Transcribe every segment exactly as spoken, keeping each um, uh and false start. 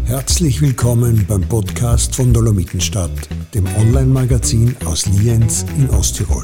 Herzlich willkommen beim Podcast von Dolomitenstadt, dem Online-Magazin aus Lienz in Osttirol.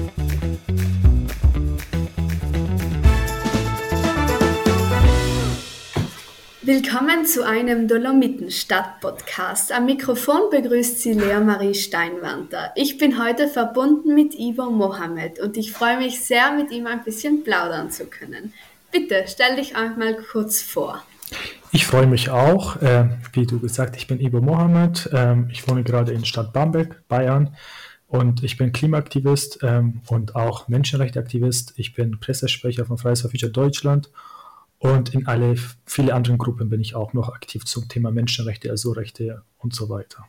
Willkommen zu einem Dolomitenstadt-Podcast. Am Mikrofon begrüßt Sie Lea Marie Steinwanter. Ich bin heute verbunden mit Ivo Mohammed und ich freue mich sehr, mit ihm ein bisschen plaudern zu können. Bitte, stell dich einmal kurz vor. Ich freue mich auch. Äh, wie du gesagt, ich bin Ivo Mohammed. Ähm, ich wohne gerade in Stadt Bamberg, Bayern. Und ich bin Klimaaktivist ähm, und auch Menschenrechteaktivist. Ich bin Pressesprecher von Fridays for Future Deutschland. Und in alle viele anderen Gruppen bin ich auch noch aktiv zum Thema Menschenrechte, Asylrechte und so weiter.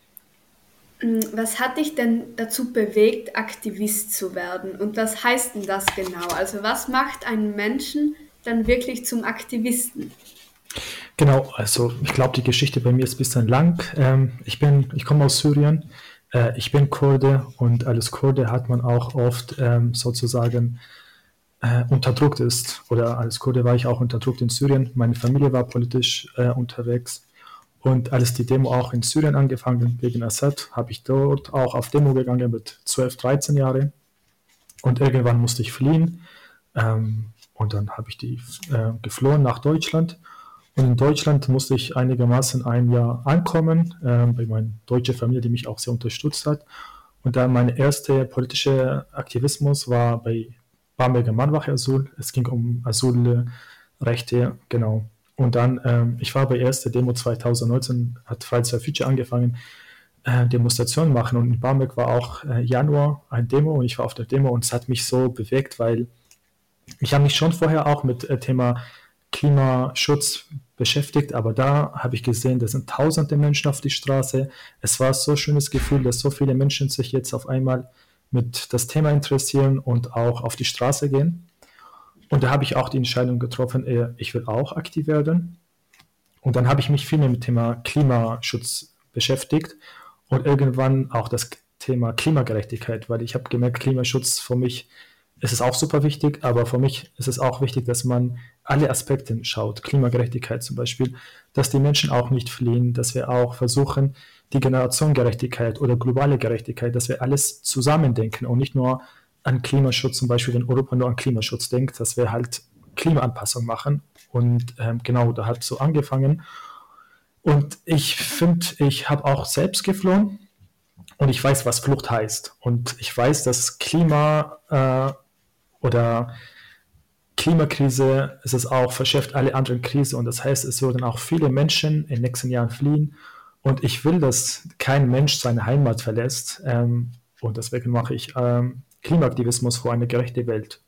Was hat dich denn dazu bewegt, Aktivist zu werden? Und was heißt denn das genau? Also was macht einen Menschen dann wirklich zum Aktivisten? Genau, also ich glaube, die Geschichte bei mir ist ein bisschen lang. Ähm, ich bin, ich komme aus Syrien, äh, ich bin Kurde und als Kurde hat man auch oft ähm, sozusagen äh, unterdrückt ist. Oder als Kurde war ich auch unterdrückt in Syrien. Meine Familie war politisch äh, unterwegs. Und als die Demo auch in Syrien angefangen gegen Assad, habe ich dort auch auf Demo gegangen mit zwölf, dreizehn Jahren. Und irgendwann musste ich fliehen. Ähm, und dann habe ich die äh, geflohen nach Deutschland. Und in Deutschland musste ich einigermaßen ein Jahr ankommen, äh, bei meiner deutschen Familie, die mich auch sehr unterstützt hat. Und dann mein erster politischer Aktivismus war bei Bamberger Mannwache Asyl. Es ging um Asylrechte, genau. Und dann, ähm, ich war bei der ersten Demo zwanzig neunzehn, hat Fridays for Future angefangen, äh, Demonstrationen machen. Und in Bamberg war auch äh, Januar eine Demo und ich war auf der Demo und es hat mich so bewegt, weil ich habe mich schon vorher auch mit äh, Thema Klimaschutz beschäftigt, aber da habe ich gesehen, da sind tausende Menschen auf die Straße. Es war so ein schönes Gefühl, dass so viele Menschen sich jetzt auf einmal mit das Thema interessieren und auch auf die Straße gehen. Und da habe ich auch die Entscheidung getroffen, ich will auch aktiv werden. Und dann habe ich mich viel mehr mit dem Thema Klimaschutz beschäftigt und irgendwann auch das Thema Klimagerechtigkeit, weil ich habe gemerkt, Klimaschutz für mich ist es auch super wichtig, aber für mich ist es auch wichtig, dass man alle Aspekte schaut, Klimagerechtigkeit zum Beispiel, dass die Menschen auch nicht fliehen, dass wir auch versuchen, die Generationengerechtigkeit oder globale Gerechtigkeit, dass wir alles zusammen denken und nicht nur an Klimaschutz, zum Beispiel wenn Europa nur an Klimaschutz denkt, dass wir halt Klimaanpassung machen und ähm, genau, da hat so angefangen und ich finde, ich habe auch selbst geflohen und ich weiß, was Flucht heißt und ich weiß, dass Klima äh, oder Klimakrise, es ist auch verschärft alle anderen Krisen und das heißt, es würden auch viele Menschen in den nächsten Jahren fliehen und ich will, dass kein Mensch seine Heimat verlässt ähm, und deswegen mache ich ähm, Klimaaktivismus für eine gerechte Welt.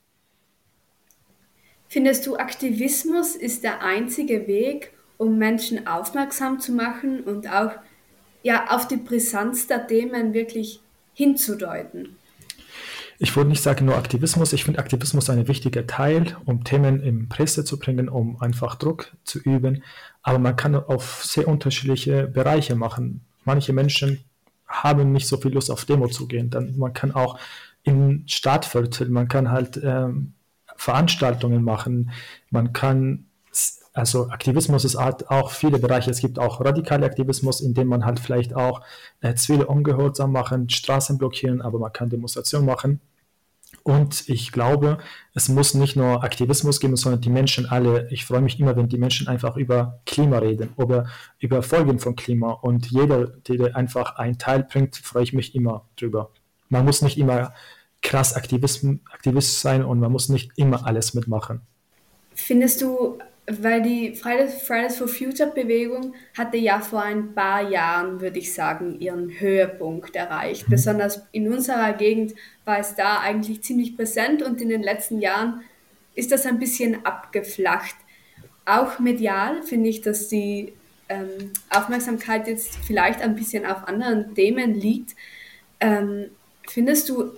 Findest du, Aktivismus ist der einzige Weg, um Menschen aufmerksam zu machen und auch ja, auf die Brisanz der Themen wirklich hinzudeuten? Ich würde nicht sagen nur Aktivismus, ich finde Aktivismus ein wichtiger Teil, um Themen in Presse zu bringen, um einfach Druck zu üben, aber man kann auf sehr unterschiedliche Bereiche machen. Manche Menschen haben nicht so viel Lust auf Demo zu gehen, dann man kann auch in Stadtvierteln, man kann halt ähm, Veranstaltungen machen, man kann, also Aktivismus ist halt auch viele Bereiche, es gibt auch radikale Aktivismus, in dem man halt vielleicht auch äh, Zivile ungehorsam machen, Straßen blockieren, aber man kann Demonstrationen machen. Und ich glaube, es muss nicht nur Aktivismus geben, sondern die Menschen alle. Ich freue mich immer, wenn die Menschen einfach über Klima reden, über, über Folgen von Klima. Und jeder, der einfach einen Teil bringt, freue ich mich immer drüber. Man muss nicht immer krass Aktivist, Aktivist sein und man muss nicht immer alles mitmachen. Findest du, weil die Fridays, Fridays for Future Bewegung hatte ja vor ein paar Jahren, würde ich sagen, ihren Höhepunkt erreicht. Mhm. Besonders in unserer Gegend war es da eigentlich ziemlich präsent und in den letzten Jahren ist das ein bisschen abgeflacht. Auch medial finde ich, dass die ähm, Aufmerksamkeit jetzt vielleicht ein bisschen auf anderen Themen liegt. Ähm, findest du,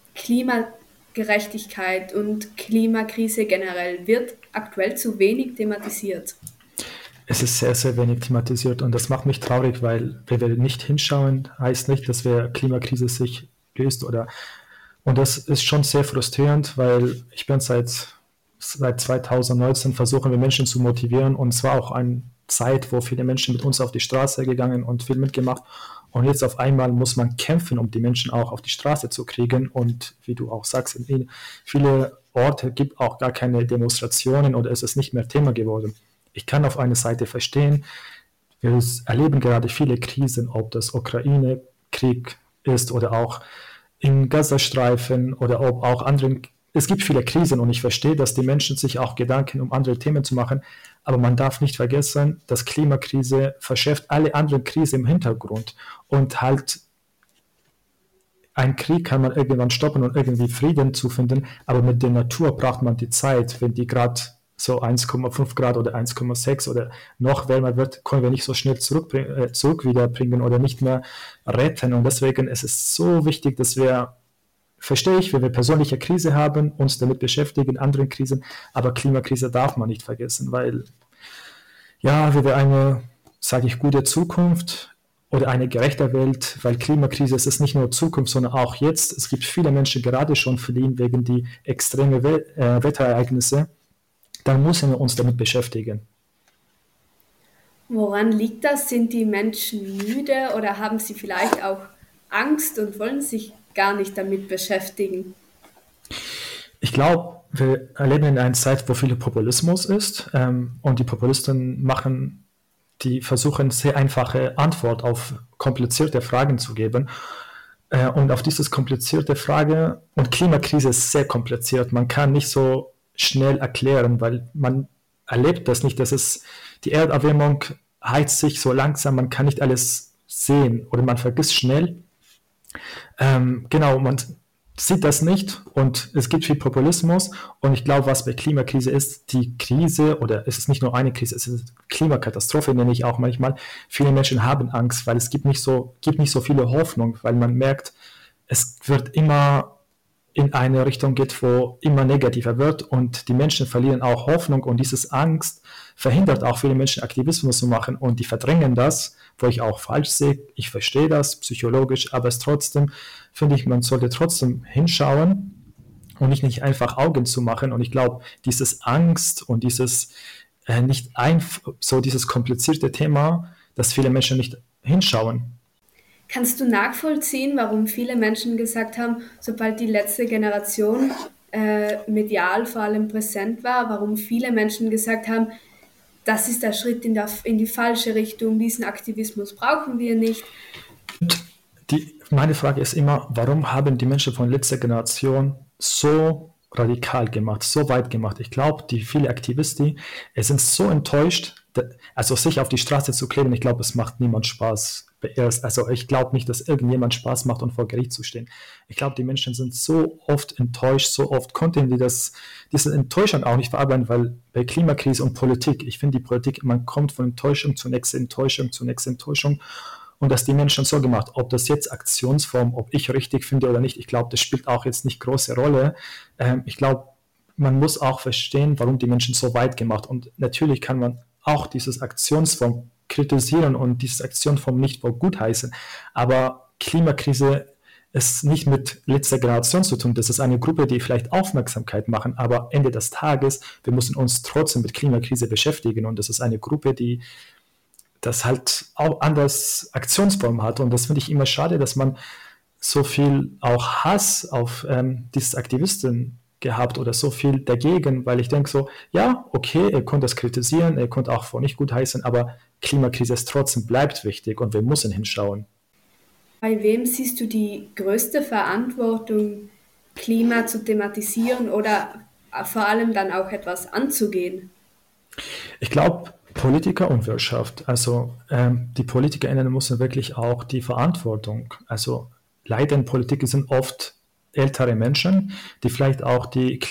Klimagerechtigkeit und Klimakrise generell wird aktuell zu wenig thematisiert? Es ist sehr, sehr wenig thematisiert und das macht mich traurig, weil wenn wir nicht hinschauen, heißt nicht, dass wir Klimakrise sich löst oder und das ist schon sehr frustrierend, weil ich bin seit, seit zwanzig neunzehn versuchen wir Menschen zu motivieren und zwar auch ein Zeit, wo viele Menschen mit uns auf die Straße gegangen und viel mitgemacht. Und jetzt auf einmal muss man kämpfen, um die Menschen auch auf die Straße zu kriegen. Und wie du auch sagst, in viele Orte gibt auch gar keine Demonstrationen oder es ist nicht mehr Thema geworden. Ich kann auf einer Seite verstehen, wir erleben gerade viele Krisen, ob das Ukraine-Krieg ist oder auch im Gazastreifen oder ob auch anderen. Es gibt viele Krisen und ich verstehe, dass die Menschen sich auch Gedanken um andere Themen zu machen, aber man darf nicht vergessen, dass Klimakrise verschärft alle anderen Krisen im Hintergrund und halt ein Krieg kann man irgendwann stoppen und irgendwie Frieden zu finden, aber mit der Natur braucht man die Zeit, wenn die gerade so eins Komma fünf Grad oder eins Komma sechs oder noch wärmer wird, können wir nicht so schnell zurück, äh, zurück wiederbringen oder nicht mehr retten und deswegen ist es so wichtig, dass wir verstehe ich, wenn wir persönliche Krise haben, uns damit beschäftigen, anderen Krisen, aber Klimakrise darf man nicht vergessen, weil ja, wir eine, sage ich, gute Zukunft oder eine gerechte Welt, weil Klimakrise es ist nicht nur Zukunft, sondern auch jetzt. Es gibt viele Menschen gerade schon fliehen wegen die extremen We- äh, Wetterereignisse. Dann müssen wir uns damit beschäftigen. Woran liegt das? Sind die Menschen müde oder haben sie vielleicht auch Angst und wollen sich gar nicht damit beschäftigen? Ich glaube, wir leben in einer Zeit, wo viel Populismus ist ähm, und die Populisten machen, die versuchen, sehr einfache Antwort auf komplizierte Fragen zu geben. Äh, und auf diese komplizierte Frage, und Klimakrise ist sehr kompliziert, man kann nicht so schnell erklären, weil man erlebt das nicht, dass es die Erderwärmung heizt sich so langsam, man kann nicht alles sehen oder man vergisst schnell. Ähm, genau, man sieht das nicht und es gibt viel Populismus und ich glaube, was bei Klimakrise ist, die Krise oder es ist nicht nur eine Krise, es ist Klimakatastrophe, nenne ich auch manchmal. Viele Menschen haben Angst, weil es gibt nicht so, gibt nicht so viele Hoffnung, weil man merkt, es wird immer in eine Richtung geht, wo immer negativer wird und die Menschen verlieren auch Hoffnung und dieses Angst verhindert auch viele Menschen Aktivismus zu machen und die verdrängen das, wo ich auch falsch sehe. Ich verstehe das psychologisch, aber es trotzdem, finde ich, man sollte trotzdem hinschauen und nicht, nicht einfach Augen zu machen und ich glaube, dieses Angst und dieses äh, nicht einf- so dieses komplizierte Thema, dass viele Menschen nicht hinschauen. Kannst du nachvollziehen, warum viele Menschen gesagt haben, sobald die letzte Generation äh, medial vor allem präsent war, warum viele Menschen gesagt haben, das ist der Schritt in, der, in die falsche Richtung, diesen Aktivismus brauchen wir nicht? Die, meine Frage ist immer, warum haben die Menschen von letzter Generation so radikal gemacht, so weit gemacht? Ich glaube, die viele Aktivisten, es sind so enttäuscht, da, also sich auf die Straße zu kleben, ich glaube, es macht niemand Spaß. Also ich glaube nicht, dass irgendjemand Spaß macht und vor Gericht zu stehen. Ich glaube, die Menschen sind so oft enttäuscht, so oft konnten die das, diese Enttäuschung auch nicht verarbeiten, weil bei Klimakrise und Politik, ich finde die Politik, man kommt von Enttäuschung zur nächsten Enttäuschung, zur nächsten Enttäuschung und dass die Menschen so gemacht, ob das jetzt Aktionsform, ob ich richtig finde oder nicht, ich glaube, das spielt auch jetzt nicht große Rolle. Ähm, ich glaube, man muss auch verstehen, warum die Menschen so weit gemacht und natürlich kann man auch dieses Aktionsform kritisieren und diese Aktionsform nicht für gut heißen. Aber Klimakrise ist nicht mit letzter Generation zu tun. Das ist eine Gruppe, die vielleicht Aufmerksamkeit machen, aber Ende des Tages, wir müssen uns trotzdem mit Klimakrise beschäftigen und das ist eine Gruppe, die das halt auch anders Aktionsform hat und das finde ich immer schade, dass man so viel auch Hass auf ähm, diese Aktivisten gehabt oder so viel dagegen, weil ich denke so, ja, okay, ihr könnt das kritisieren, ihr könnt auch vor nicht gut heißen, aber Klimakrise ist trotzdem bleibt wichtig und wir müssen hinschauen. Bei wem siehst du die größte Verantwortung, Klima zu thematisieren oder vor allem dann auch etwas anzugehen? Ich glaube, Politiker und Wirtschaft, also ähm, die PolitikerInnen müssen wirklich auch die Verantwortung, also leider in Politik sind oft ältere Menschen, die vielleicht auch die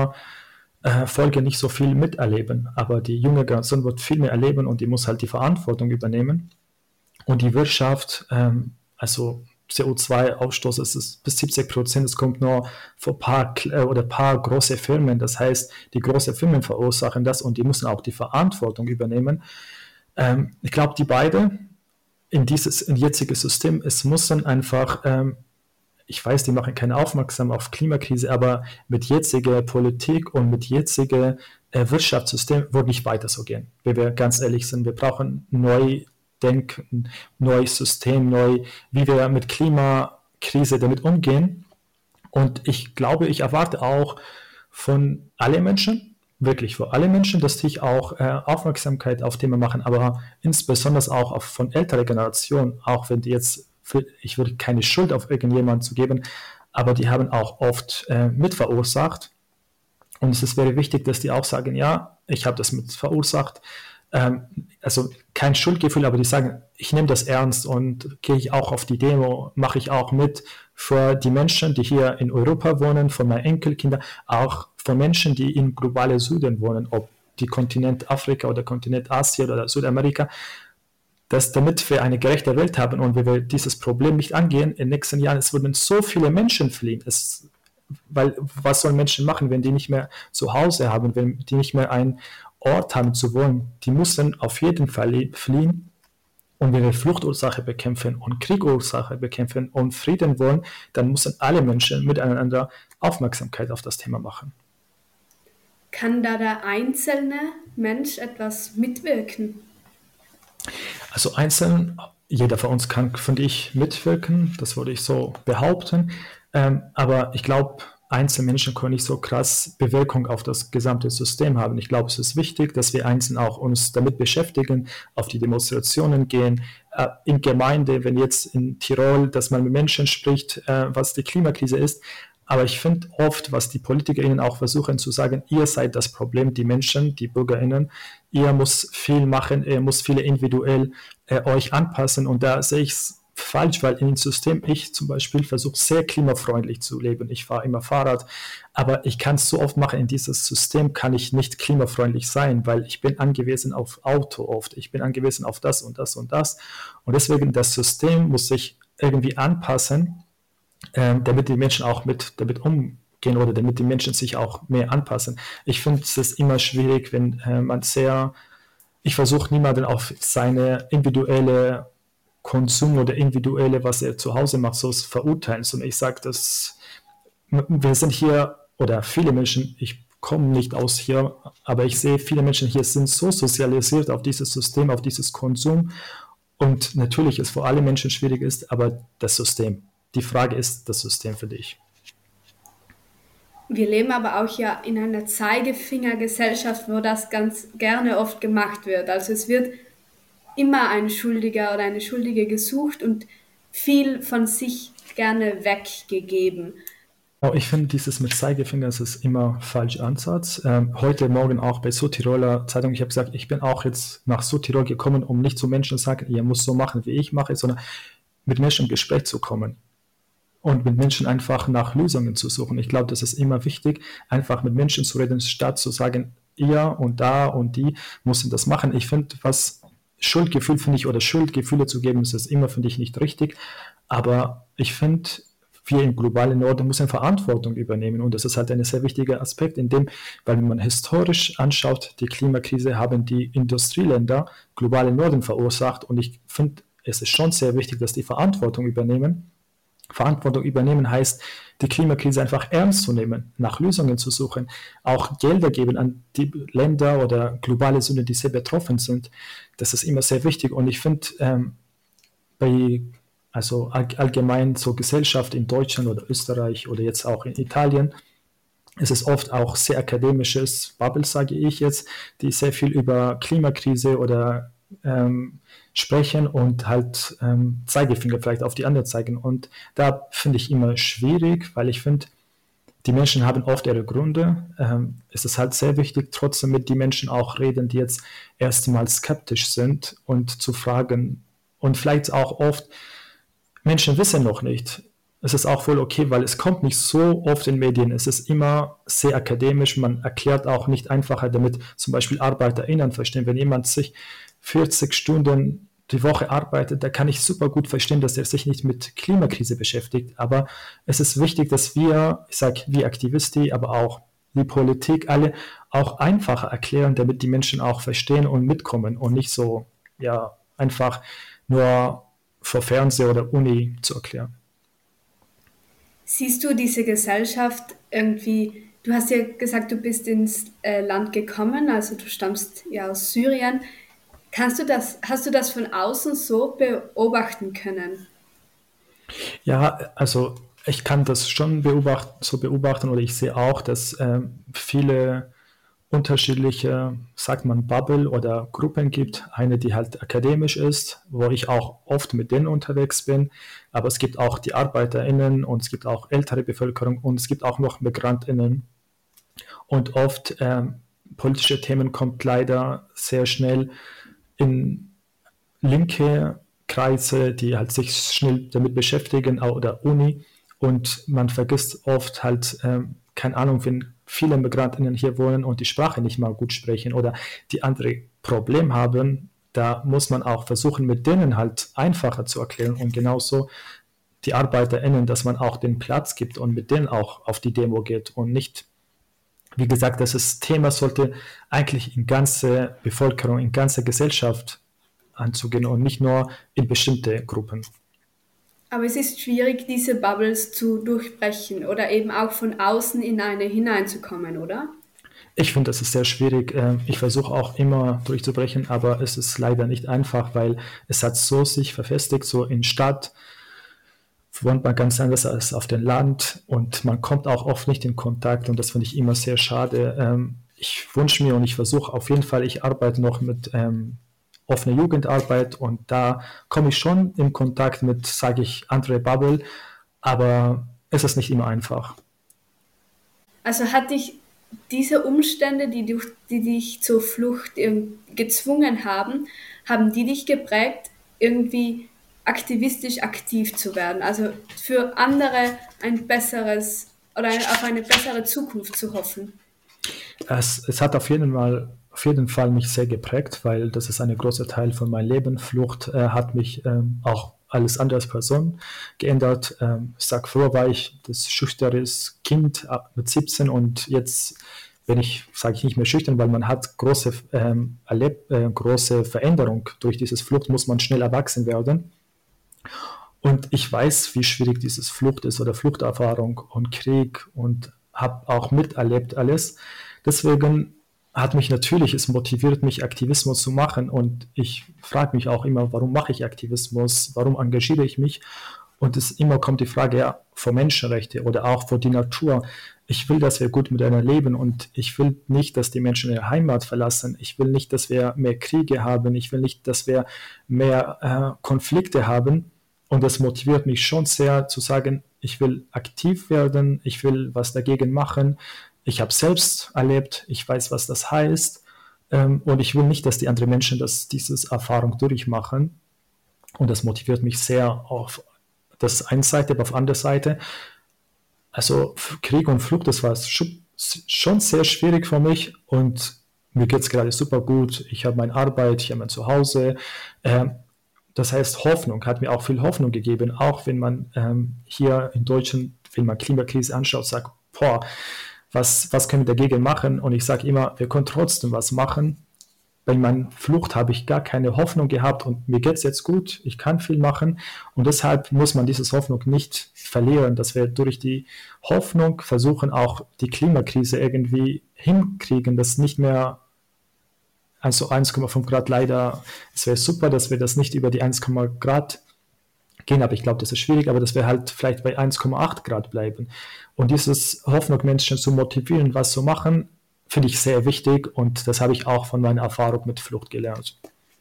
Klimafolge nicht so viel miterleben, aber die junge Generation wird viel mehr erleben und die muss halt die Verantwortung übernehmen. Und die Wirtschaft, ähm, also C O zwei Ausstoß ist es bis siebzig Prozent, es kommt nur von paar oder paar große Firmen, das heißt, die großen Firmen verursachen das und die müssen auch die Verantwortung übernehmen. Ähm, ich glaube, die beiden in dieses in jetzige System, es muss dann einfach ähm, ich weiß, die machen keine Aufmerksamkeit auf Klimakrise, aber mit jetziger Politik und mit jetziger äh, Wirtschaftssystem wird nicht weiter so gehen, wenn wir ganz ehrlich sind. Wir brauchen neu denken, neues System, neu, wie wir mit Klimakrise damit umgehen. Und ich glaube, ich erwarte auch von allen Menschen, wirklich für alle Menschen, dass die auch äh, Aufmerksamkeit auf Themen machen, aber insbesondere auch auf, von älterer Generation, auch wenn die jetzt, für, ich würde keine Schuld auf irgendjemanden zu geben, aber die haben auch oft äh, mitverursacht. Und es ist sehr wichtig, dass die auch sagen, ja, ich habe das mit verursacht. Ähm, also kein Schuldgefühl, aber die sagen, ich nehme das ernst und gehe ich auch auf die Demo, mache ich auch mit für die Menschen, die hier in Europa wohnen, von meinen Enkelkindern, auch für Menschen, die im globalen Süden wohnen, ob die Kontinent Afrika oder Kontinent Asien oder Südamerika, dass damit wir eine gerechte Welt haben und wenn wir dieses Problem nicht angehen, in den nächsten Jahren, es würden so viele Menschen fliehen. Es Weil was sollen Menschen machen, wenn die nicht mehr zu Hause haben, wenn die nicht mehr einen Ort haben zu wohnen? Die müssen auf jeden Fall fliehen. Und wenn wir Fluchtursache bekämpfen und Kriegursache bekämpfen und Frieden wollen, dann müssen alle Menschen miteinander Aufmerksamkeit auf das Thema machen. Kann da der einzelne Mensch etwas mitwirken? Also einzeln, jeder von uns kann, finde ich, mitwirken, das würde ich so behaupten. Ähm, aber ich glaube, Einzelmenschen können nicht so krass Bewirkung auf das gesamte System haben. Ich glaube, es ist wichtig, dass wir einzeln auch uns damit beschäftigen, auf die Demonstrationen gehen, äh, in Gemeinde, wenn jetzt in Tirol, dass man mit Menschen spricht, äh, was die Klimakrise ist. Aber ich finde oft, was die PolitikerInnen auch versuchen zu sagen, ihr seid das Problem, die Menschen, die BürgerInnen, ihr müsst viel machen, ihr müsst viele individuell äh, euch anpassen und da sehe ich es falsch, weil in dem System, ich zum Beispiel versuche sehr klimafreundlich zu leben. Ich fahre immer Fahrrad, aber ich kann es so oft machen, in dieses System kann ich nicht klimafreundlich sein, weil ich bin angewiesen auf Auto oft, ich bin angewiesen auf das und das und das und deswegen das System muss sich irgendwie anpassen, ähm, damit die Menschen auch mit damit umgehen oder damit die Menschen sich auch mehr anpassen. Ich finde es ist immer schwierig, wenn äh, man sehr, ich versuche niemanden auf seine individuelle Konsum oder individuelle, was er zu Hause macht, so verurteilen, sondern ich sage, dass wir sind hier oder viele Menschen, ich komme nicht aus hier, aber ich sehe, viele Menschen hier sind so sozialisiert auf dieses System, auf dieses Konsum und natürlich ist für alle Menschen schwierig ist, aber das System. Die Frage ist das System für dich. Wir leben aber auch ja in einer Zeigefingergesellschaft, wo das ganz gerne oft gemacht wird. Also es wird immer ein Schuldiger oder eine Schuldige gesucht und viel von sich gerne weggegeben. Oh, ich finde, dieses mit Zeigefinger, das ist immer falscher Ansatz. Ähm, heute Morgen auch bei Südtiroler Zeitung, ich habe gesagt, ich bin auch jetzt nach Südtirol gekommen, um nicht zu Menschen zu sagen, ihr müsst so machen, wie ich mache, sondern mit Menschen im Gespräch zu kommen und mit Menschen einfach nach Lösungen zu suchen. Ich glaube, das ist immer wichtig, einfach mit Menschen zu reden, statt zu sagen, ihr und da und die müssen das machen. Ich finde, was Schuldgefühl, finde ich, oder Schuldgefühle zu geben, ist das immer, finde ich, nicht richtig. Aber ich finde, wir im globalen Norden müssen Verantwortung übernehmen. Und das ist halt ein sehr wichtiger Aspekt, in dem, weil wenn man historisch anschaut, die Klimakrise haben die Industrieländer globalen Norden verursacht. Und ich finde, es ist schon sehr wichtig, dass die Verantwortung übernehmen. Verantwortung übernehmen heißt, die Klimakrise einfach ernst zu nehmen, nach Lösungen zu suchen, auch Gelder geben an die Länder oder globale Sünden, die sehr betroffen sind. Das ist immer sehr wichtig. Und ich finde, ähm, bei also allgemein zur Gesellschaft in Deutschland oder Österreich oder jetzt auch in Italien, ist es oft auch sehr akademisches Bubble, sage ich jetzt, die sehr viel über Klimakrise oder ähm, sprechen und halt ähm, Zeigefinger vielleicht auf die anderen zeigen. Und da finde ich immer schwierig, weil ich finde, die Menschen haben oft ihre Gründe. Ähm, es ist halt sehr wichtig, trotzdem mit den Menschen auch reden, die jetzt erstmal skeptisch sind und zu fragen. Und vielleicht auch oft, Menschen wissen noch nicht. Es ist auch voll okay, weil es kommt nicht so oft in Medien. Es ist immer sehr akademisch. Man erklärt auch nicht einfacher, damit zum Beispiel ArbeiterInnen verstehen. Wenn jemand sich vierzig Stunden die Woche arbeitet, da kann ich super gut verstehen, dass er sich nicht mit Klimakrise beschäftigt. Aber es ist wichtig, dass wir, ich sage, wir Aktivisten, aber auch die Politik, alle auch einfacher erklären, damit die Menschen auch verstehen und mitkommen und nicht so, ja, einfach nur vor Fernseher oder Uni zu erklären. Siehst du diese Gesellschaft irgendwie Du hast ja gesagt, du bist ins äh, Land gekommen, also du stammst ja aus Syrien. Kannst du das, hast du das von außen so beobachten können? Ja, also ich kann das schon beobachten, so beobachten oder ich sehe auch, dass ähm, viele unterschiedliche, sagt man, Bubble oder Gruppen gibt. Eine, die halt akademisch ist, wo ich auch oft mit denen unterwegs bin. Aber es gibt auch die ArbeiterInnen und es gibt auch ältere Bevölkerung und es gibt auch noch MigrantInnen. Und oft ähm, politische Themen kommt leider sehr schnell in linke Kreise, die halt sich schnell damit beschäftigen, oder Uni. Und man vergisst oft halt, ähm, keine Ahnung, wenn viele MigrantInnen hier wohnen und die Sprache nicht mal gut sprechen oder die andere Problem haben, da muss man auch versuchen, mit denen halt einfacher zu erklären und genauso die ArbeiterInnen, dass man auch den Platz gibt und mit denen auch auf die Demo geht und nicht, wie gesagt, das Thema sollte eigentlich in ganze Bevölkerung, in ganze Gesellschaft anzugehen und nicht nur in bestimmte Gruppen. Aber es ist schwierig, diese Bubbles zu durchbrechen oder eben auch von außen in eine hineinzukommen, oder? Ich finde, das ist sehr schwierig. Ähm, Ich versuche auch immer durchzubrechen, aber es ist leider nicht einfach, weil es hat so sich verfestigt, so in Stadt wohnt man ganz anders als auf dem Land und man kommt auch oft nicht in Kontakt und das finde ich immer sehr schade. Ähm, Ich wünsche mir und ich versuche auf jeden Fall, ich arbeite noch mit ähm, offener Jugendarbeit und da komme ich schon in Kontakt mit, sage ich, andere Bubble, aber es ist nicht immer einfach. Also hat dich diese Umstände, die, durch, die dich zur Flucht irg- gezwungen haben, haben die dich geprägt, irgendwie aktivistisch aktiv zu werden? Also für andere ein besseres oder auf eine bessere Zukunft zu hoffen. Es, es hat auf jeden Fall, auf jeden Fall mich sehr geprägt, weil das ist ein großer Teil von meinem Leben. Flucht äh, hat mich ähm, auch alles andere als Person geändert. Ähm, ich sag, früher war ich das schüchterne Kind ab mit siebzehn und jetzt bin ich, sage ich, nicht mehr schüchtern, weil man hat große, ähm, erlebt, äh, große Veränderung. Durch dieses Flucht muss man schnell erwachsen werden. Und ich weiß, wie schwierig dieses Flucht ist oder Fluchterfahrung und Krieg und habe auch miterlebt alles. Deswegen hat mich natürlich, es motiviert mich, Aktivismus zu machen. Und ich frage mich auch immer, warum mache ich Aktivismus? Warum engagiere ich mich? Und es immer kommt die Frage ja vor Menschenrechte oder auch vor die Natur. Ich will, dass wir gut miteinander leben und ich will nicht, dass die Menschen ihre Heimat verlassen. Ich will nicht, dass wir mehr Kriege haben. Ich will nicht, dass wir mehr äh, Konflikte haben. Und das motiviert mich schon sehr zu sagen, ich will aktiv werden, ich will was dagegen machen. Ich habe selbst erlebt, ich weiß, was das heißt. Ähm, und ich will nicht, dass die anderen Menschen das, diese Erfahrung durchmachen. Und das motiviert mich sehr auf das ist eine Seite, aber auf der anderen Seite, also Krieg und Flucht, das war schon sehr schwierig für mich und mir geht es gerade super gut. Ich habe meine Arbeit, ich habe mein Zuhause. Ähm, das heißt, Hoffnung hat mir auch viel Hoffnung gegeben, auch wenn man ähm, hier in Deutschland, wenn man Klimakrise anschaut, sagt, boah, was, was können wir dagegen machen? Und ich sage immer, wir können trotzdem was machen. Bei meiner Flucht habe ich gar keine Hoffnung gehabt und mir geht es jetzt gut, ich kann viel machen und deshalb muss man diese Hoffnung nicht verlieren, dass wir durch die Hoffnung versuchen, auch die Klimakrise irgendwie hinkriegen, dass nicht mehr also eins Komma fünf Grad leider, es wäre super, dass wir das nicht über die eins Grad gehen, aber ich glaube, das ist schwierig, aber dass wir halt vielleicht bei eins Komma acht Grad bleiben und dieses Hoffnung, Menschen zu motivieren, was zu machen, finde ich sehr wichtig und das habe ich auch von meiner Erfahrung mit Flucht gelernt.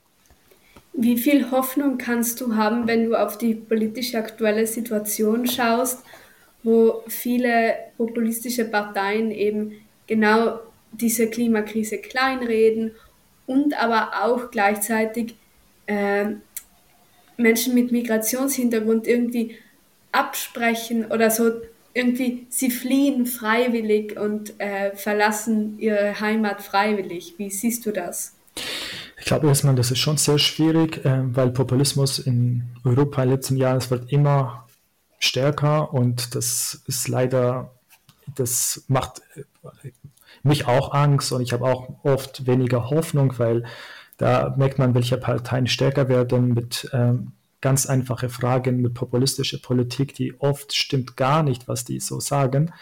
Wie viel Hoffnung kannst du haben, wenn du auf die politische aktuelle Situation schaust, wo viele populistische Parteien eben genau diese Klimakrise kleinreden und aber auch gleichzeitig äh, Menschen mit Migrationshintergrund irgendwie absprechen oder so irgendwie, sie fliehen freiwillig und äh, verlassen ihre Heimat freiwillig. Wie siehst du das? Ich glaube erstmal, das ist schon sehr schwierig, äh, weil Populismus in Europa in den letzten Jahren, es wird immer stärker und das ist leider, das macht mich auch Angst und ich habe auch oft weniger Hoffnung, weil da merkt man, welche Parteien stärker werden mit ähm, ganz einfachen Fragen, mit populistischer Politik, die oft stimmt gar nicht, was die so sagen.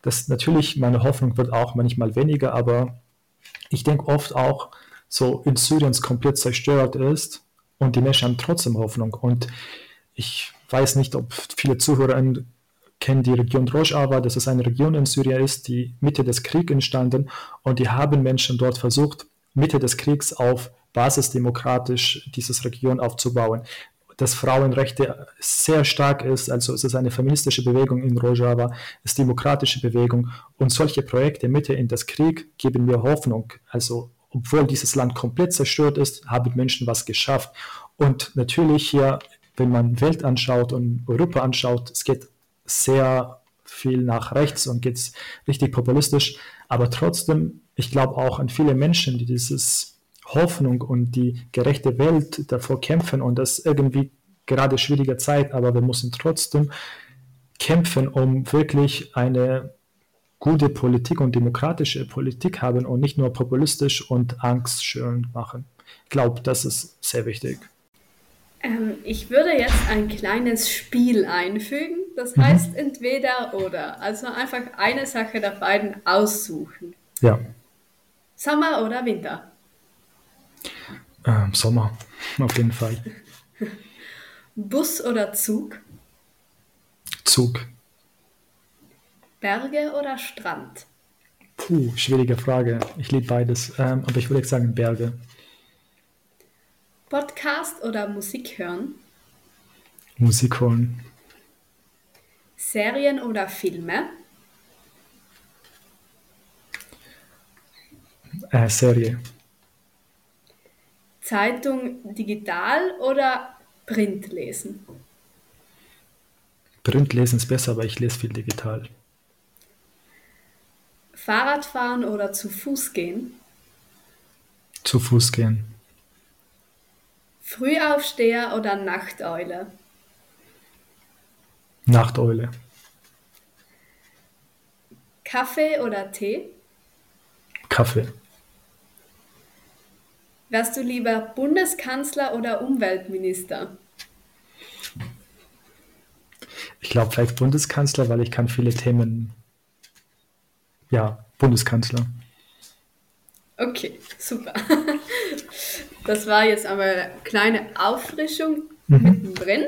Das natürlich, meine Hoffnung wird auch manchmal weniger, aber ich denke oft auch, so in Syrien es komplett zerstört ist und die Menschen haben trotzdem Hoffnung. Und ich weiß nicht, ob viele Zuhörer kennen die Region Rojava, das ist eine Region in Syrien ist, die Mitte des Krieges entstanden und die haben Menschen dort versucht, Mitte des Kriegs auf basisdemokratisch diese Region aufzubauen. Dass Frauenrechte sehr stark ist, also es ist eine feministische Bewegung in Rojava, es ist demokratische Bewegung und solche Projekte Mitte in das Krieg geben mir Hoffnung. Also obwohl dieses Land komplett zerstört ist, haben Menschen was geschafft. Und natürlich hier, wenn man Welt anschaut und Europa anschaut, es geht sehr viel nach rechts und geht richtig populistisch, aber trotzdem, ich glaube auch an viele Menschen, die dieses Hoffnung und die gerechte Welt davor kämpfen und das irgendwie gerade schwierige Zeit, aber wir müssen trotzdem kämpfen, um wirklich eine gute Politik und demokratische Politik haben und nicht nur populistisch und angstschürend machen. Ich glaube, das ist sehr wichtig. Ähm, ich würde jetzt ein kleines Spiel einfügen, das heißt mhm. entweder oder, also einfach eine Sache der beiden aussuchen. Ja. Sommer oder Winter? Ähm, Sommer, auf jeden Fall. Bus oder Zug? Zug. Berge oder Strand? Puh, schwierige Frage. Ich liebe beides, ähm, aber ich würde sagen Berge. Podcast oder Musik hören? Musik hören. Serien oder Filme? Äh, Serie. Zeitung digital oder Print lesen? Print lesen ist besser, aber ich lese viel digital. Fahrradfahren oder zu Fuß gehen? Zu Fuß gehen. Frühaufsteher oder Nachteule? Nachteule. Kaffee oder Tee? Kaffee. Wärst du lieber Bundeskanzler oder Umweltminister? Ich glaube vielleicht Bundeskanzler, weil ich kann viele Themen... Ja, Bundeskanzler. Okay, super. Das war jetzt aber eine kleine Auffrischung Mhm. mittendrin.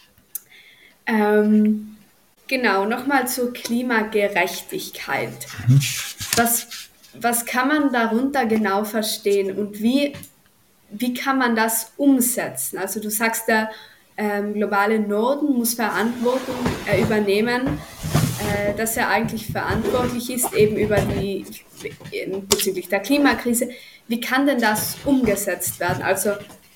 Ähm, genau, nochmal zur Klimagerechtigkeit. Mhm. Was, was kann man darunter genau verstehen und wie, wie kann man das umsetzen? Also du sagst, der ähm, globale Norden muss Verantwortung äh, übernehmen, äh, dass er eigentlich verantwortlich ist eben über die äh, bezüglich der Klimakrise. Wie kann denn das umgesetzt werden? Also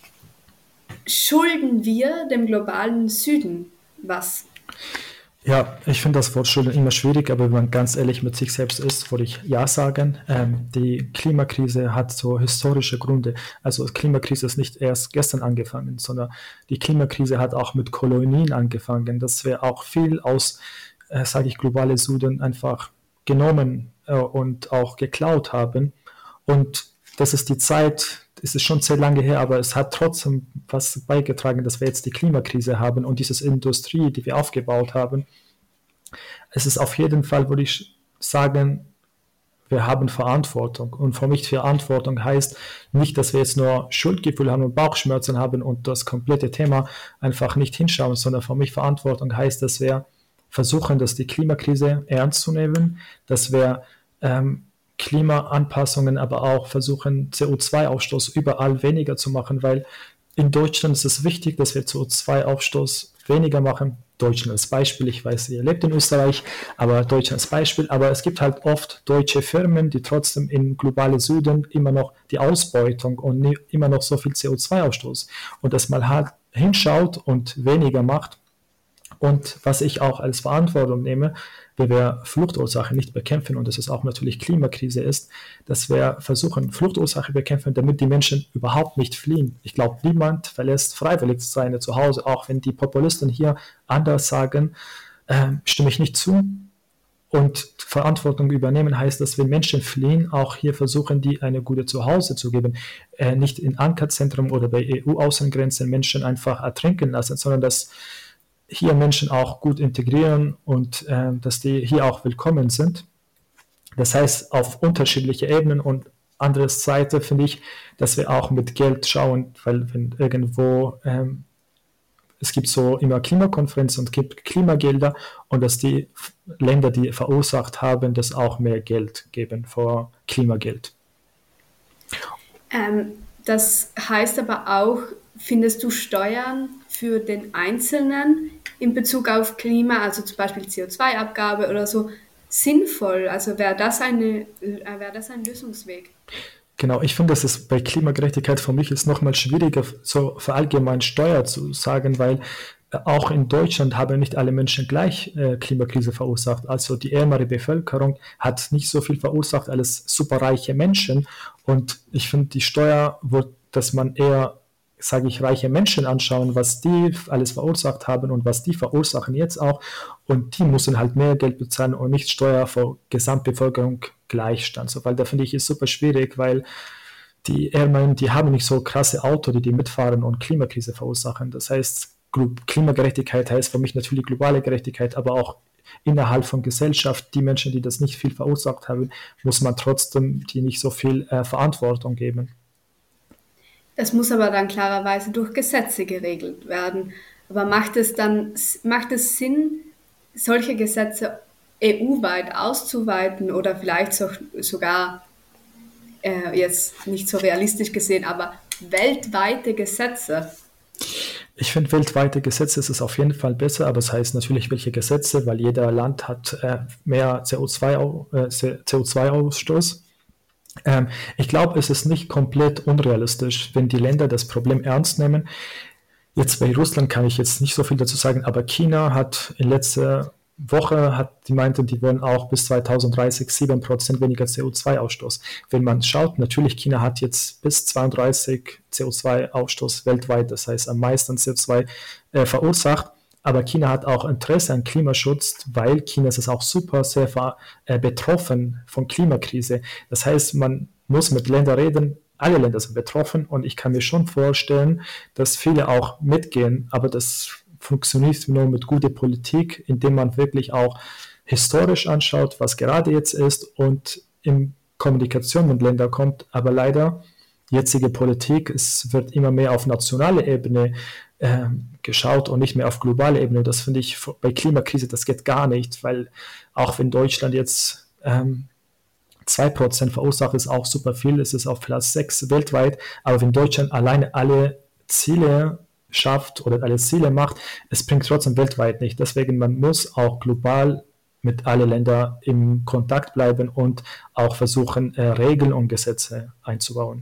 schulden wir dem globalen Süden was? Ja, ich finde das Wort Schulden immer schwierig, aber wenn man ganz ehrlich mit sich selbst ist, würde ich ja sagen. Ähm, die Klimakrise hat so historische Gründe. Also die Klimakrise ist nicht erst gestern angefangen, sondern die Klimakrise hat auch mit Kolonien angefangen, dass wir auch viel aus, äh, sage ich, globale Süden einfach genommen äh, und auch geklaut haben. Und das ist die Zeit, es ist schon sehr lange her, aber es hat trotzdem was beigetragen, dass wir jetzt die Klimakrise haben und diese Industrie, die wir aufgebaut haben. Es ist auf jeden Fall, würde ich sagen, wir haben Verantwortung. Und für mich Verantwortung heißt nicht, dass wir jetzt nur Schuldgefühl haben und Bauchschmerzen haben und das komplette Thema einfach nicht hinschauen, sondern für mich Verantwortung heißt, dass wir versuchen, dass die Klimakrise ernst zu nehmen, dass wir ähm, Klimaanpassungen, aber auch versuchen, C O zwei Ausstoß überall weniger zu machen, weil in Deutschland ist es wichtig, dass wir C O zwei Ausstoß weniger machen. Deutschland als Beispiel, ich weiß, ihr lebt in Österreich, aber Deutschland als Beispiel, aber es gibt halt oft deutsche Firmen, die trotzdem in globale Süden immer noch die Ausbeutung und nie, immer noch so viel C O zwei Ausstoß und dass man halt hinschaut und weniger macht. Und was ich auch als Verantwortung nehme, wenn wir Fluchtursachen nicht bekämpfen, und das ist auch natürlich Klimakrise ist, dass wir versuchen, Fluchtursachen bekämpfen, damit die Menschen überhaupt nicht fliehen. Ich glaube, niemand verlässt freiwillig seine Zuhause, auch wenn die Populisten hier anders sagen, äh, stimme ich nicht zu. Und Verantwortung übernehmen heißt, dass wenn Menschen fliehen, auch hier versuchen, die eine gute Zuhause zu geben. Äh, nicht in Ankerzentren oder bei E U-Außengrenzen Menschen einfach ertrinken lassen, sondern dass hier Menschen auch gut integrieren und äh, dass die hier auch willkommen sind. Das heißt, auf unterschiedliche Ebenen und andere Seite finde ich, dass wir auch mit Geld schauen, weil wenn irgendwo, ähm, es gibt so immer Klimakonferenzen und gibt Klimagelder und dass die Länder, die verursacht haben, das auch mehr Geld geben für Klimageld. Ähm, das heißt aber auch, findest du Steuern für den Einzelnen in Bezug auf Klima, also zum Beispiel C O zwei Abgabe oder so, sinnvoll? Also wäre das eine, äh, wäre das ein Lösungsweg? Genau, ich finde, dass es bei Klimagerechtigkeit für mich ist nochmal schwieriger, so verallgemein Steuer zu sagen, weil äh, auch in Deutschland haben nicht alle Menschen gleich äh, Klimakrise verursacht. Also die ärmere Bevölkerung hat nicht so viel verursacht als superreiche Menschen. Und ich finde, die Steuer, wo, dass man eher, sage ich, reiche Menschen anschauen, was die alles verursacht haben und was die verursachen jetzt auch. Und die müssen halt mehr Geld bezahlen und nicht Steuer für Gesamtbevölkerung Gleichstand. So, weil da finde ich es super schwierig, weil die Ärmeren, die haben nicht so krasse Autos, die die mitfahren und Klimakrise verursachen. Das heißt, Klimagerechtigkeit heißt für mich natürlich globale Gerechtigkeit, aber auch innerhalb von Gesellschaft, die Menschen, die das nicht viel verursacht haben, muss man trotzdem die nicht so viel äh, Verantwortung geben. Das muss aber dann klarerweise durch Gesetze geregelt werden. Aber macht es dann, macht es Sinn, solche Gesetze E U-weit auszuweiten oder vielleicht so, sogar, äh, jetzt nicht so realistisch gesehen, aber weltweite Gesetze? Ich finde, weltweite Gesetze ist es auf jeden Fall besser, aber es heißt natürlich, welche Gesetze, weil jeder Land hat äh, mehr C O zwei, äh, C O zwei Ausstoß. Ähm, ich glaube, es ist nicht komplett unrealistisch, wenn die Länder das Problem ernst nehmen. Jetzt bei Russland kann ich jetzt nicht so viel dazu sagen, aber China hat in letzter Woche, hat, die meinten, die wollen auch bis zweitausenddreißig sieben Prozent weniger C O zwei Ausstoß. Wenn man schaut, natürlich, China hat jetzt bis zweiunddreißig C O zwei Ausstoß weltweit, das heißt am meisten C O zwei äh, verursacht. Aber China hat auch Interesse an Klimaschutz, weil China ist auch super sehr äh, betroffen von Klimakrise. Das heißt, man muss mit Ländern reden, alle Länder sind betroffen und ich kann mir schon vorstellen, dass viele auch mitgehen, aber das funktioniert nur mit guter Politik, indem man wirklich auch historisch anschaut, was gerade jetzt ist und in Kommunikation mit Ländern kommt. Aber leider, jetzige Politik, es wird immer mehr auf nationaler Ebene äh, geschaut und nicht mehr auf globaler Ebene. Das finde ich bei Klimakrise, das geht gar nicht, weil auch wenn Deutschland jetzt ähm, zwei Prozent verursacht, ist auch super viel, es ist auf Platz sechs weltweit, aber wenn Deutschland alleine alle Ziele schafft oder alle Ziele macht, es bringt trotzdem weltweit nicht. Deswegen, man muss auch global mit allen Ländern im Kontakt bleiben und auch versuchen, äh, Regeln und Gesetze einzubauen.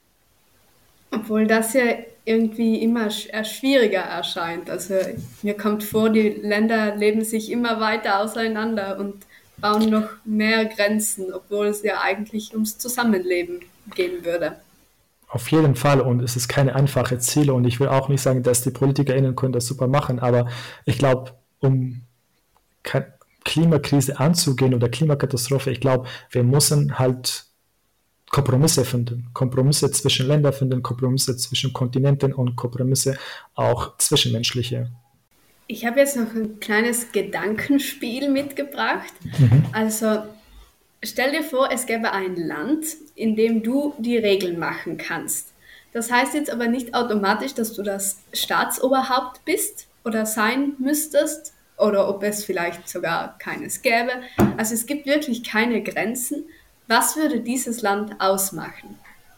Obwohl das ja irgendwie immer sch- schwieriger erscheint. Also mir kommt vor, die Länder leben sich immer weiter auseinander und bauen noch mehr Grenzen, obwohl es ja eigentlich ums Zusammenleben gehen würde. Auf jeden Fall, und es ist keine einfache Ziele und ich will auch nicht sagen, dass die PolitikerInnen können das super machen, aber ich glaube, um Ka- Klimakrise anzugehen oder Klimakatastrophe, ich glaube, wir müssen halt Kompromisse finden, Kompromisse zwischen Ländern finden, Kompromisse zwischen Kontinenten und Kompromisse auch zwischenmenschliche. Ich habe jetzt noch ein kleines Gedankenspiel mitgebracht. Mhm. Also stell dir vor, es gäbe ein Land, in dem du die Regeln machen kannst. Das heißt jetzt aber nicht automatisch, dass du das Staatsoberhaupt bist oder sein müsstest oder ob es vielleicht sogar keines gäbe. Also es gibt wirklich keine Grenzen. Was würde dieses Land ausmachen?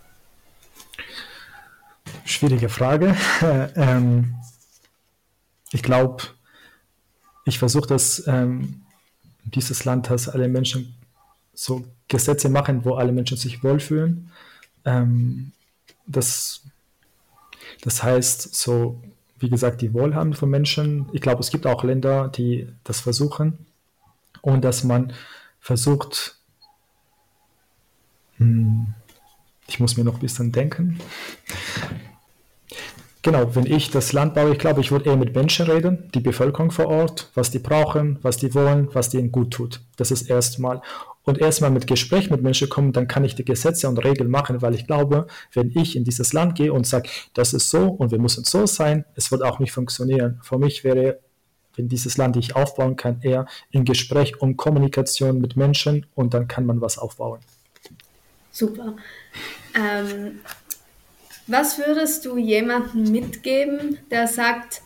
Schwierige Frage. ähm, ich glaube, ich versuche, dass ähm, dieses Land, dass alle Menschen so Gesetze machen, wo alle Menschen sich wohlfühlen. Ähm, das, das heißt, so wie gesagt, die Wohlhaben von Menschen. Ich glaube, es gibt auch Länder, die das versuchen und dass man versucht, hm, ich muss mir noch ein bisschen denken. Genau, wenn ich das Land baue, ich glaube, ich würde eher mit Menschen reden, die Bevölkerung vor Ort, was die brauchen, was die wollen, was denen gut tut. Das ist erstmal. Und erstmal mit Gespräch mit Menschen kommen, dann kann ich die Gesetze und Regeln machen, weil ich glaube, wenn ich in dieses Land gehe und sage, das ist so und wir müssen so sein, es wird auch nicht funktionieren. Für mich wäre wenn dieses Land ich aufbauen kann, eher in Gespräch und Kommunikation mit Menschen und dann kann man was aufbauen. Super. Ähm, was würdest du jemandem mitgeben, der sagt,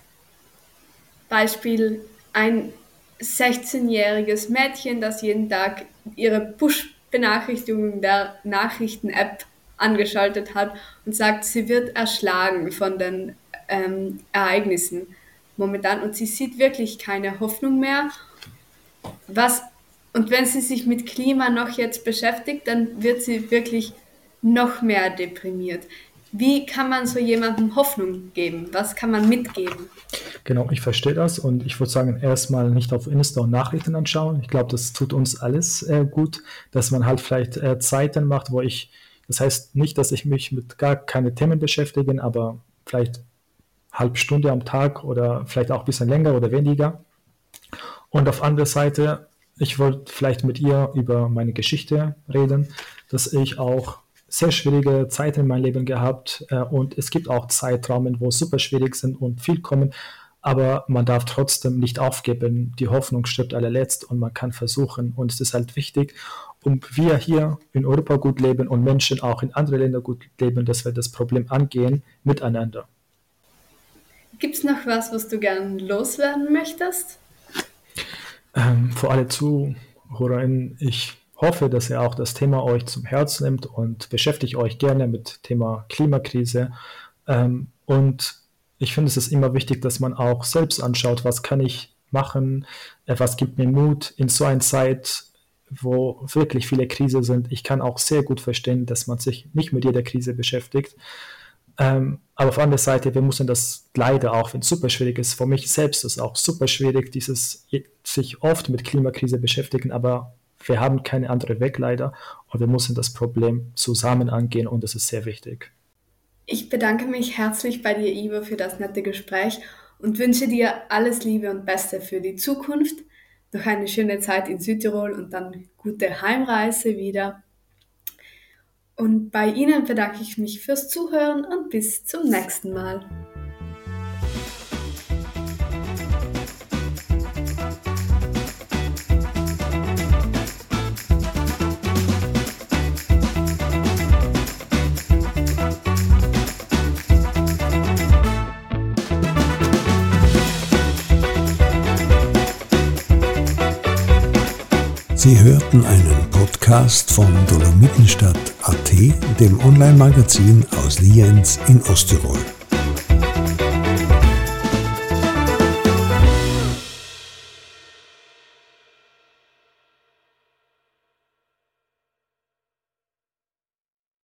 Beispiel ein sechzehnjähriges Mädchen, das jeden Tag ihre Push-Benachrichtigungen der Nachrichten-App angeschaltet hat und sagt, sie wird erschlagen von den ähm, Ereignissen momentan und sie sieht wirklich keine Hoffnung mehr. Was, und wenn sie sich mit Klima noch jetzt beschäftigt, dann wird sie wirklich noch mehr deprimiert. Wie kann man so jemandem Hoffnung geben? Was kann man mitgeben? Genau, ich verstehe das und ich würde sagen, erstmal nicht auf Insta und Nachrichten anschauen. Ich glaube, das tut uns alles äh, gut, dass man halt vielleicht äh, Zeiten macht, wo ich, das heißt nicht, dass ich mich mit gar keine Themen beschäftige, aber vielleicht halbe Stunde am Tag oder vielleicht auch ein bisschen länger oder weniger. Und auf andere Seite, ich wollte vielleicht mit ihr über meine Geschichte reden, dass ich auch sehr schwierige Zeiten in meinem Leben gehabt äh, und es gibt auch Zeitrahmen, wo es super schwierig sind und viel kommen, aber man darf trotzdem nicht aufgeben. Die Hoffnung stirbt allerletzt und man kann versuchen und es ist halt wichtig, um wir hier in Europa gut leben und Menschen auch in anderen Ländern gut leben, dass wir das Problem angehen miteinander. Gibt es noch was, was du gern loswerden möchtest? Ähm, für alle ZuhörerInnen, ich hoffe, dass ihr auch das Thema euch zum Herzen nimmt und beschäftigt euch gerne mit dem Thema Klimakrise. Ähm, und ich finde, es ist immer wichtig, dass man auch selbst anschaut, was kann ich machen, äh, was gibt mir Mut in so einer Zeit, wo wirklich viele Krisen sind. Ich kann auch sehr gut verstehen, dass man sich nicht mit jeder Krise beschäftigt. Ähm, aber auf der anderen Seite, wir müssen das leider auch, wenn es super schwierig ist, für mich selbst ist es auch super schwierig, dieses sich oft mit Klimakrise beschäftigen, aber wir haben keine andere Weg leider und wir müssen das Problem zusammen angehen und das ist sehr wichtig. Ich bedanke mich herzlich bei dir, Ivo, für das nette Gespräch und wünsche dir alles Liebe und Beste für die Zukunft, noch eine schöne Zeit in Südtirol und dann gute Heimreise wieder. Und bei Ihnen bedanke ich mich fürs Zuhören und bis zum nächsten Mal. Sie hörten einen Podcast von Dolomitenstadt Punkt at, dem Online-Magazin aus Lienz in Osttirol.